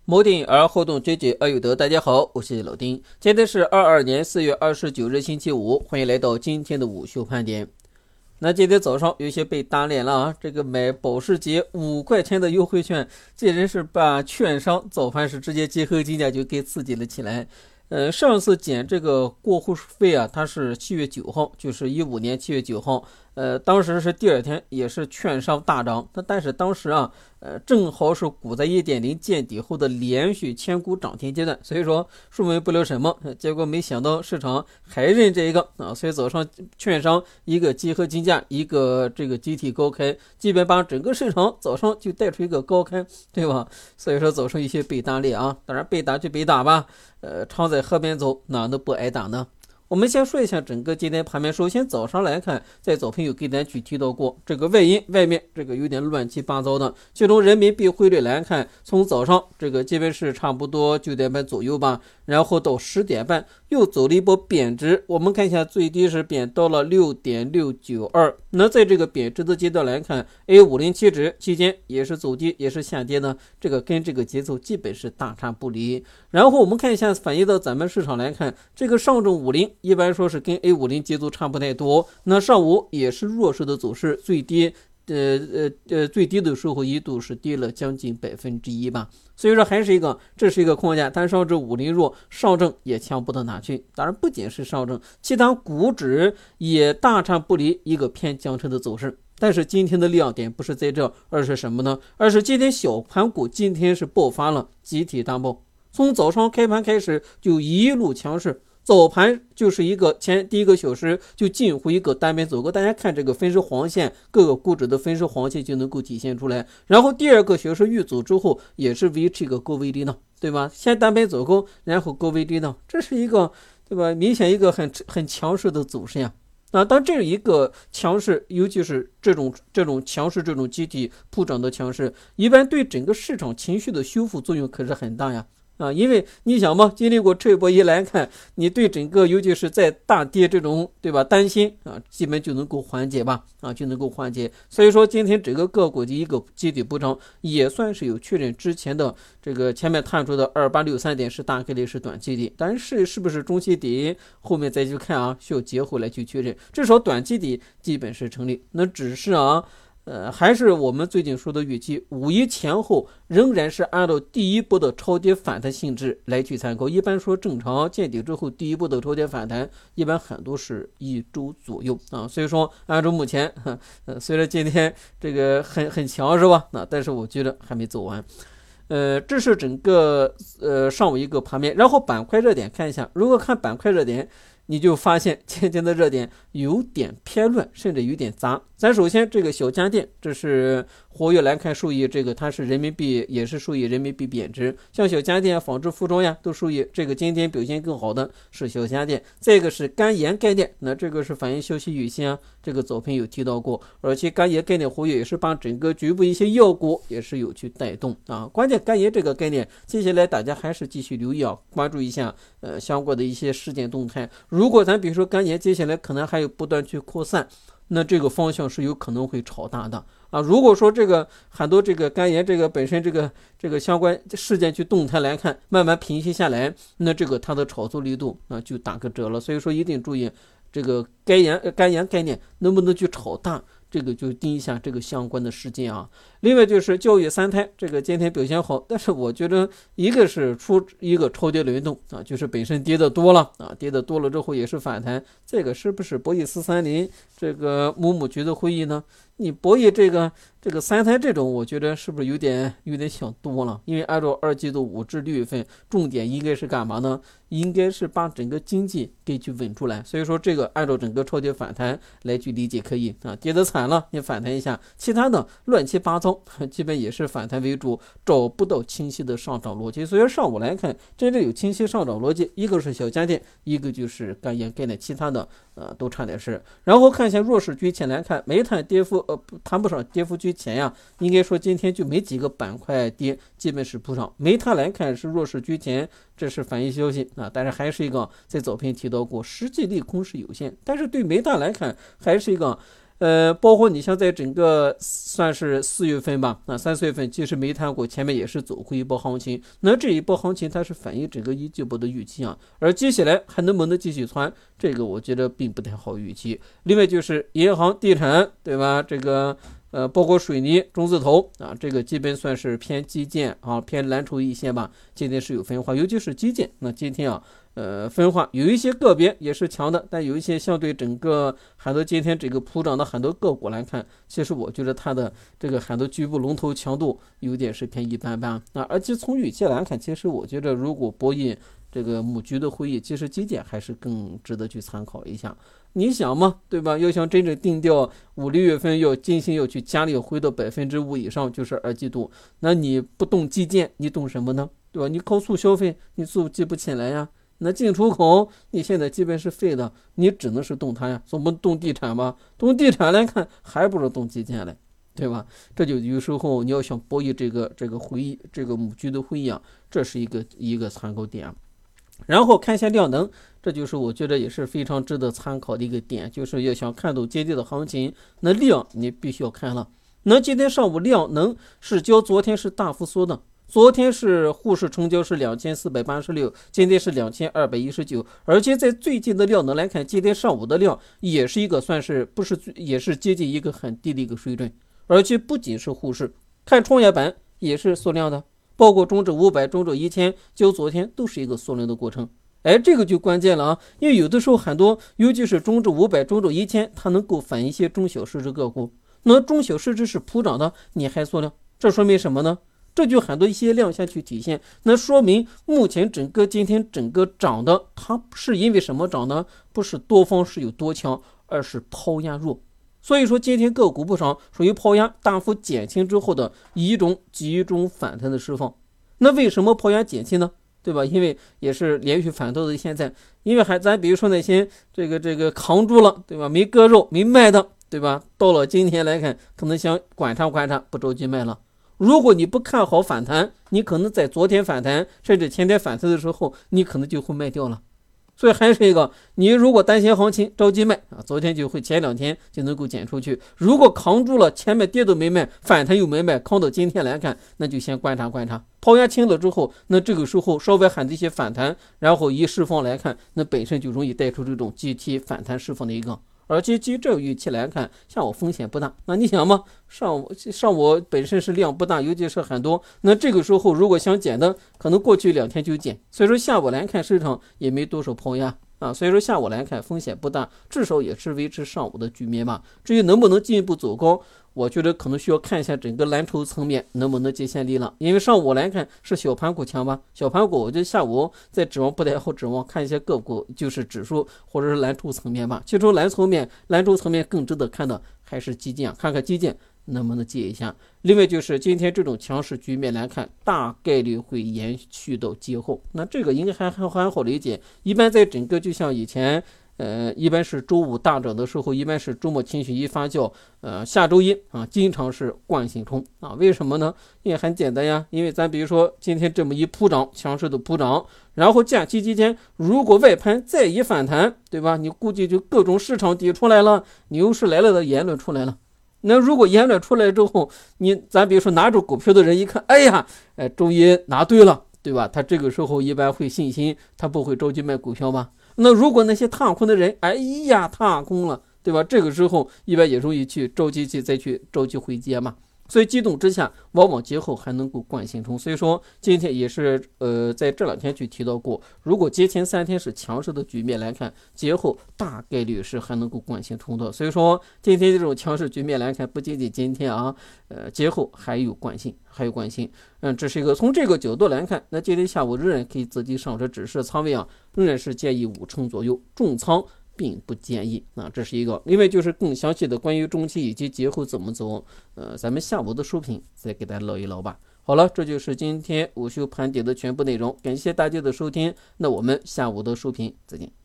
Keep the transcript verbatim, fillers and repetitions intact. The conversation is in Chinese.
摩定而后动，追剧而有德。大家好，我是老丁。今天是二二年四月二十九日星期五，欢迎来到今天的午休盘点。那今天早上有些被打脸了啊！这个买保时捷五块钱的优惠券，竟然是把券商早盘是直接结合金价就给刺激了起来。呃，上次减这个过户费啊，它是七月九号，就是一五年七月九号。呃，当时是第二天，也是券商大涨。但是当时啊，呃，正好是股灾 一点零 见底后的连续千股涨停阶段，所以说说明不了什么。结果没想到市场还认这一个啊，所以早上券商一个集合金价，一个这个集体高开，基本把整个市场早上就带出一个高开，对吧？所以说早上一些被打脸啊，当然被打就被打吧，呃，常在河边走，哪能不挨打呢？我们先说一下整个今天盘面。首先早上来看，在早评有给大家去提到过，这个外因外面这个有点乱七八糟的。就从人民币汇率来看，从早上这个基本是差不多九点半左右吧，然后到十点半又走了一波贬值。我们看一下最低是贬到了 六点六九二。那在这个贬值的阶段来看 ，A 五零 期指期间也是走低，也是下跌的，这个跟这个节奏基本是大差不离。然后我们看一下反映到咱们市场来看，这个上证五零一般说是跟 A 五零 节奏差不太多，那上午也是弱势的走势，最低呃呃呃最低的时候一度是跌了将近百分之一吧，所以说还是一个这是一个框架，但上证五零弱，上证也强不到哪去。当然不仅是上证，其他股指也大差不离一个偏强势的走势。但是今天的亮点不是在这，而是什么呢？而是今天小盘股今天是爆发了集体大爆，从早上开盘开始就一路强势。早盘就是一个前第一个小时就近乎一个单边走高，大家看这个分时黄线，各个股指的分时黄线就能够体现出来。然后第二个小时遇阻之后，也是维持一个高位低档，对吧？先单边走高，然后高位低档，这是一个对吧？明显一个很很强势的走势呀。啊，当这一个强势，尤其是这种这种强势，这种集体普涨的强势，一般对整个市场情绪的修复作用可是很大呀。啊，因为你想嘛，经历过这波一来看，你对整个尤其是在大跌这种对吧担心啊，基本就能够缓解吧，啊就能够缓解。所以说今天整个个股的一个集体补涨，也算是有确认之前的这个前面探出的二八六三点是大概率是短期底，但是是不是中期底，后面再去看啊，需要结回来去确认。至少短期底基本是成立，那只是啊。呃，还是我们最近说的预期，五一前后仍然是按照第一波的超跌反弹性质来去参考。一般说正常见底之后，第一波的超跌反弹，一般很多是一周左右啊。所以说，按照目前，呃，虽然今天这个很很强是吧？那但是我觉得还没走完。呃，这是整个呃上午一个盘面，然后板块热点看一下。如果看板块热点，你就发现今天的热点有点偏乱，甚至有点杂。咱首先这个小家电，这是活跃来看受益这个它是人民币，也是受益人民币贬值，像小家电、纺织服装呀都受益。这个今天表现更好的是小家电。再一个是肝炎概念，那这个是反映消息预期啊，这个早评有提到过，而且肝炎概念活跃也是把整个局部一些药股也是有去带动啊。关键肝炎这个概念，接下来大家还是继续留意啊，关注一下呃相关的一些事件动态。如果咱比如说肝炎接下来可能还有不断去扩散，那这个方向是有可能会炒大的啊。如果说这个很多这个肝炎这个本身这个这个相关事件去动态来看，慢慢平息下来，那这个它的炒作力度啊就打个折了。所以说一定注意这个肝炎肝炎概念能不能去炒大，这个就盯一下这个相关的事件啊。另外就是教育三胎，这个今天表现好，但是我觉得一个是出一个超跌轮动啊，就是本身跌的多了啊，跌的多了之后也是反弹。这个是不是博弈四三零这个母母局的会议呢？你博弈这个这个三胎这种，我觉得是不是有点有点想多了？因为按照二季度五至六月份，重点应该是干嘛呢？应该是把整个经济给去稳出来。所以说这个按照整个超跌反弹来去理解可以啊，跌得惨了你反弹一下，其他的乱七八糟基本也是反弹为主，找不到清晰的上涨逻辑。所以上午来看，真正有清晰上涨逻辑，一个是小家电，一个就是肝炎概念，其他的呃都差点事。然后看一下弱势居前来看，煤炭跌幅呃谈不上跌幅居前呀，应该说今天就没几个板块跌，基本是普涨。煤炭来看是弱势居前，这是反映消息啊，但是还是一个在早评提到过，实际利空是有限，但是对煤炭来看还是一个呃，包括你像在整个算是四月份吧，那三四月份其实煤炭股前面也是走回一波行情，那这一波行情它是反映整个一季度的预期啊，而接下来还能不能继续窜，这个我觉得并不太好预期。另外就是银行、地产，对吧？这个呃，包括水泥、中字头啊，这个基本算是偏基建啊，偏蓝筹一些吧。今天是有分化，尤其是基建。那今天啊，呃，分化有一些个别也是强的，但有一些相对整个很多今天这个普涨的很多个股来看，其实我觉得它的这个很多局部龙头强度有点是偏一般般啊。而且从预期来看，其实我觉得如果博弈这个母局的会议，其实基建还是更值得去参考一下。你想嘛，对吧？要想真正定调五六月份要进行要去加力回到百分之五以上，就是二季度，那你不动基建，你动什么呢？对吧？你靠促消费，你促记不起来呀。那进出口你现在基本是废的，你只能是动它呀。总不动地产吧？动地产来看，还不如动基建来，对吧？这就有时候你要想博弈这个这个会议，这个母局的会议啊，这是一个一个参考点。然后看一下量能，这就是我觉得也是非常值得参考的一个点，就是要想看懂接近的行情，那量你必须要看了。那今天上午量能是较昨天是大幅缩的，昨天是沪市成交是两千四百八十六，今天是两千二百一十九，而且在最近的量能来看，今天上午的量也是一个算是不是也是接近一个很低的一个水准，而且不仅是沪市，看创业板也是缩量的。包括中证五百、中证一千，就昨天都是一个缩量的过程。哎，这个就关键了啊！因为有的时候很多，尤其是中证五百、中证一千，它能够反映一些中小市值个股。那中小市值是普涨的，你还缩量，这说明什么呢？这就很多一些量下去体现，那说明目前整个今天整个涨的，它是因为什么涨呢？不是多方是有多强，而是抛压弱。所以说今天个股不涨，属于抛压大幅减轻之后的一种集中反弹的释放。那为什么抛压减轻呢？对吧？因为也是连续反弹的现在，因为还咱比如说那些这个这个扛住了，对吧？没割肉没卖的，对吧？到了今天来看，可能想观察观察，不着急卖了。如果你不看好反弹，你可能在昨天反弹甚至前天反弹的时候，你可能就会卖掉了。所以还是一个，你如果担心行情着急卖啊，昨天就会前两天就能够减出去。如果扛住了，前面跌都没卖，反弹又没卖，扛到今天来看，那就先观察观察。抛压轻了之后，那这个时候稍微喊这些反弹，然后一释放来看，那本身就容易带出这种集体反弹释放的一个。而且基于这个预期来看，像我风险不大。那你想嘛，上午上午本身是量不大，尤其是很多。那这个时候如果想减的，可能过去两天就减。所以说下午来看市场也没多少抛压啊，所以说下午来看风险不大，至少也是维持上午的局面嘛。至于能不能进一步走高，我觉得可能需要看一下整个蓝筹层面能不能接线力了。因为上午来看是小盘股强吧，小盘股我觉得下午再指望不太好指望，看一些个股就是指数或者是蓝筹层面吧。其实蓝筹面蓝筹层面更值得看的还是基建，看看基建能不能接一下。另外就是今天这种强势局面来看，大概率会延续到节后，那这个应该还还还好理解。一般在整个就像以前呃，一般是周五大涨的时候，一般是周末情绪一发酵，呃，下周一啊，经常是惯性冲啊。为什么呢？因为很简单呀，因为咱比如说今天这么一普涨，强势的普涨，然后假期期间如果外盘再一反弹，对吧？你估计就各种市场底出来了，牛市来了的言论出来了。那如果言论出来之后，你咱比如说拿着股票的人一看，哎呀，哎，终于拿对了，对吧？他这个时候一般会信心，他不会着急卖股票吧？那如果那些踏空的人，哎呀，踏空了，对吧？这个时候一般也容易去着急去再去着急回接嘛。所以激动之下，往往节后还能够惯性冲。所以说今天也是呃在这两天去提到过，如果节前三天是强势的局面来看，节后大概率是还能够惯性冲的。所以说今天这种强势局面来看，不仅仅今天啊，呃节后还有惯性，还有惯性。嗯，这是一个从这个角度来看，那今天下午仍然可以自己上车，只是仓位啊，仍然是建议五成左右，重仓并不建议啊，这是一个。另外就是更详细的关于中期以及节后怎么走，呃，咱们下午的视频再给大家唠一唠吧。好了，这就是今天午休盘点的全部内容，感谢大家的收听，那我们下午的视频再见。